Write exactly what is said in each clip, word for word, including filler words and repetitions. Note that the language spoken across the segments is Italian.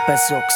Pepe Sox.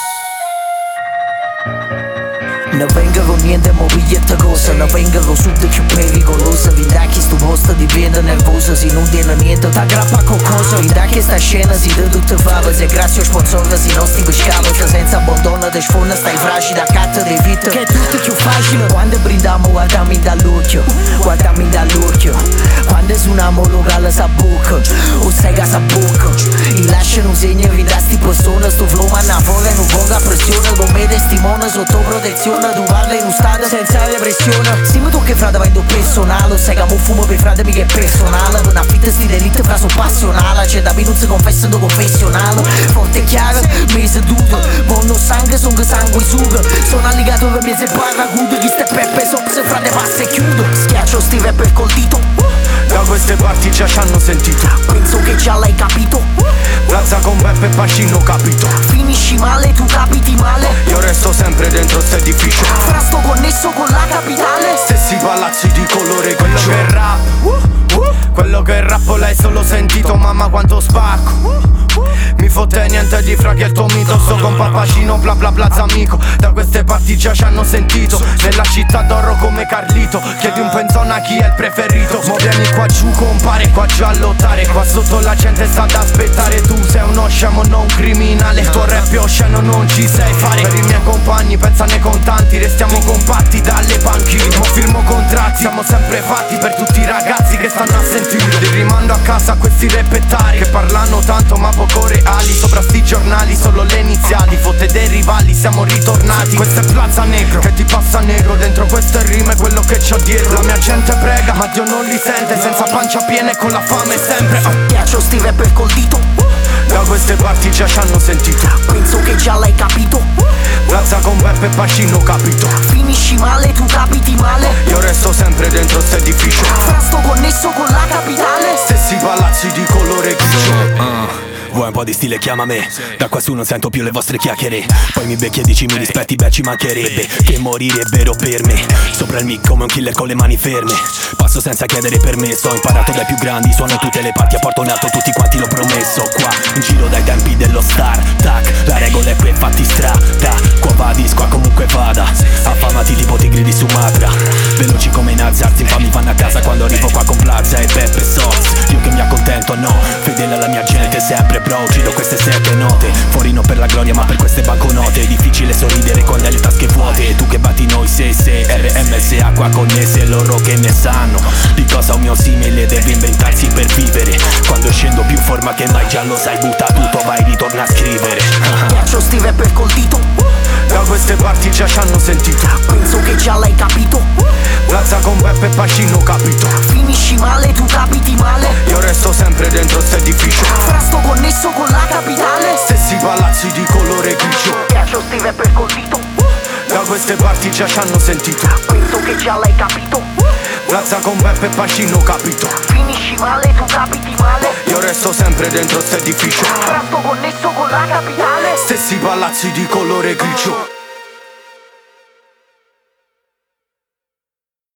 Ne venga con niente mo piglietta cosa, ne venga con sud più pericolosa. Vindacchi sto posto diventa nervosa, se non tiene niente t'aggrappa a qualcosa. Vindacchi sta scena si da tutte fava, se grazie a sponsor si non sti pescava. Se senza abbandono te sfonda stai fragile, da catta dei vita che è tutto più facile. Quando brindiamo guardami dall'occhio, guardami dall'occhio. Quando suoniamo locale sa bocca, o sai che sa bocca. I lasciano un segno vi da sti persone, sto flow manna fuori non poca pressione. Con me testimone sotto protezione, tu parli in un stato senza repressione. Se mi tocca frate vai in personale, sai che mo fumo per frate mica è personale. Per una fitta sti delitto fra so passionale, c'è da me non si confessa do confessionale. Forte e chiaro, mi seduto, buono sangue, son che sangue suga. Sono alligato per me se parla gudo, chi ste peppe so se frate passa e chiudo. Schiaccio sti rapper col dito, da queste parti già ci hanno sentito. Penso che già l'hai capito. Plaza con Beppe e Pacino capito. Finisci male, tu capiti male. Io resto sempre dentro sto edificio. Fra sto connesso con la capitale. Stessi palazzi di colore grigio. Quello che è rap, uh, uh, quello che è rap l'hai solo sentito. Mamma quanto spacco, uh, uh, mi fotte niente di fra che il tuo mito. Sto con Papacino, bla bla bla amico. Da queste parti già ci hanno sentito. Nella città d'oro come Carlito. Chiedi un penzone a chi è il preferito. Mo vieni qua giù compare, qua giù a lottare. Qua sotto la gente sta ad aspettare. Tu sei uno scemo, non un criminale. Il tuo rap è osceno, non ci sai fare. Per i miei compagni pensano ai contanti. Restiamo compatti dalle panchine. Mo firmo contratti, siamo sempre fatti per tutti i ragazzi che stanno a sentire. Li rimando a casa a questi repettari che parlano tanto ma poco reali. Sopra sti giornali solo le iniziali. Fotte dei rivali, siamo ritornati. Questa è Plaza Negro, che ti passa nero. Dentro queste rime quello che c'ho dietro. La mia gente prega, ma Dio non li sente. Senza pancia piena e con la fame sempre. Piaccio sti rapper col dito. Da queste parti già ci hanno sentito. Penso che già l'hai capito. Plaza con Beppe e Pacino capito. Finisci male, tu capiti male. Io resto sempre dentro sto edificio. Fra sto connesso con la capitale. Stessi palazzi di colore grigio. uh. Vuoi un po' di stile, chiama me. Da qua su non sento più le vostre chiacchiere. Poi mi becchi e dici mi rispetti, beh ci mancherebbe. Che morirebbero per me. Sopra il mic come un killer con le mani ferme. Passo senza chiedere permesso. Ho imparato dai più grandi, suono in tutte le parti. A porto in alto tutti quanti l'ho promesso. Qua in giro dai tempi dello star tac, la regola è qui infatti strada. Qua va disco, qua comunque vada. Affamati tipo tigri di Sumatra. Veloci come i Nazarzi, infami vanno a casa quando arrivo qua con Plaza e Peppe Sox. Io che mi accontento no, fedele alla mia gente sempre bro, uccido queste sette note. Fuori non per la gloria ma per queste banconote. È difficile sorridere con le tasche vuote. Tu che batti noi se se R M S A qua connesse. Loro che ne sanno di cosa un mio simile deve inventarsi per vivere. Quando scendo più in forma che mai già lo sai. Butta tutto, vai ritorna a scrivere. Piaccio sti rapper col dito. Da queste parti già ci hanno sentito. Penso che già l'hai capito. Plaza con Beppe e Pacino capito. Finisci male, tu capiti male. Io resto sempre dentro sto edificio. Fra sto connesso con la capitale. Stessi palazzi di colore grigio. Piaccio sti rapper col dito. Da queste parti già ci hanno sentito. Penso che già l'hai capito. Plaza con Beppe e Pacino capito. Finisci male, tu capiti male. Io resto sempre dentro sto edificio. Fra sto connesso con la capitale. Stessi palazzi di colore grigio.